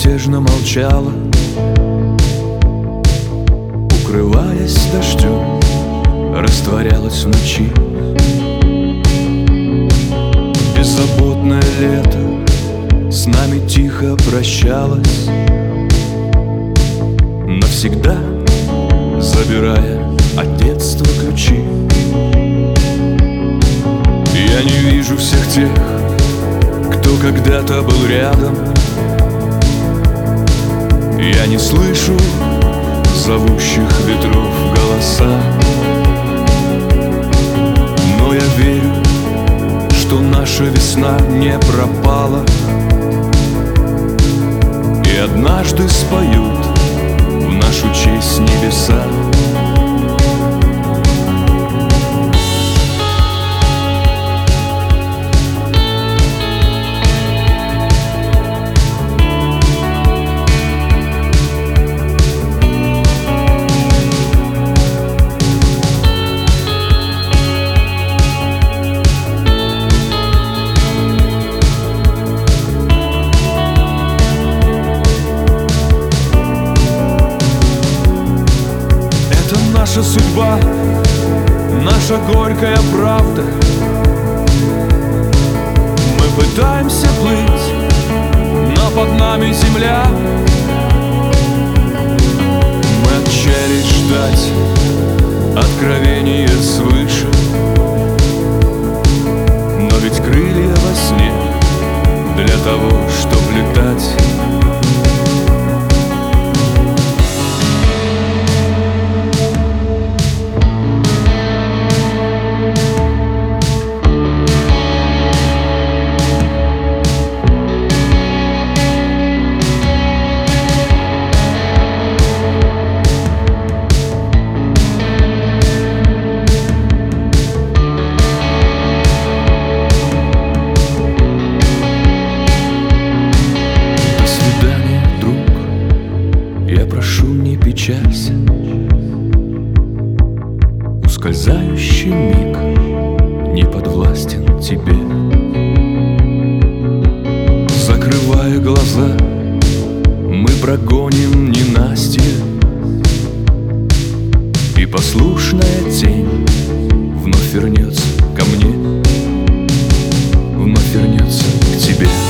безмятежно молчала, укрываясь дождем, растворялась в ночи. Беззаботное лето с нами тихо прощалось, навсегда забирая от детства ключи. Я не вижу всех тех, кто когда-то был рядом. Я не слышу зовущих ветров голоса, но я верю, что наша весна не пропала, и однажды споют в нашу честь небеса. Наша судьба, наша горькая правда. Мы пытаемся плыть, но под нами земля. Мы отчаялись ждать откровения свыше, но ведь крылья во сне для того, чтобы летать. Прошу, не печалься, ускользающий миг не подвластен тебе. Закрывая глаза, мы прогоним ненастье, и послушная тень вновь вернется ко мне, вновь вернется к тебе.